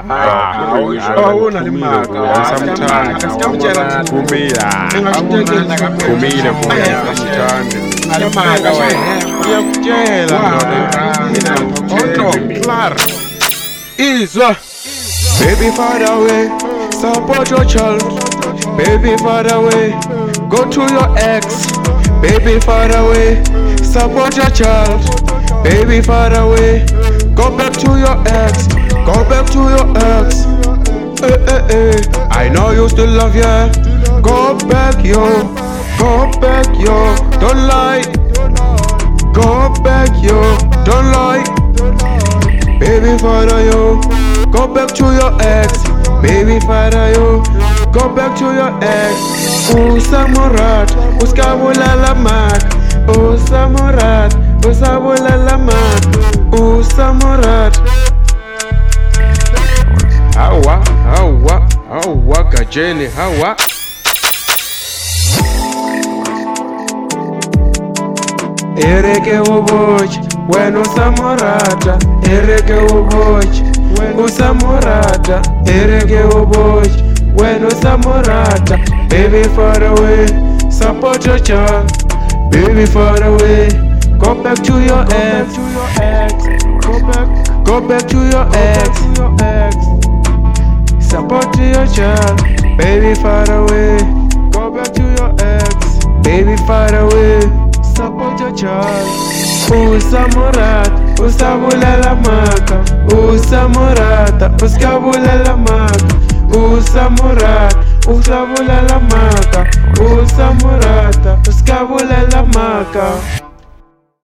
awuna le mhaka sikamtshela kumile samthandi ngale mhaka uyakutshela Clar izwa baby father away, support your child. Baby father away, go to your ex. Baby father away, support your child. Baby father away, go back to your ex. Go back to your ex. I know you still love ya. Go back yo, go back yo. Don't lie. Go back yo, don't lie. Baby father yo, go back to your ex. Baby father yo, go back to your ex. Usamurat, uskabulala mak. Usamurat, usabulala mak. Usamurat. Hawa gajeni hawa. Ereke uboch, when usamurata. Ereke uboch, usamurata. Ereke uboch, when usamurata. Baby far away, support your child. Baby far away, go back to your ex. Go back to your ex. Support your child. Baby far away, go back to your ex. Baby far away, support your child. Usamurat, usabulala maka. Usamurata, uskabulala maka. Usamurat, usabulala maka. Usamurata, uskabulala maka.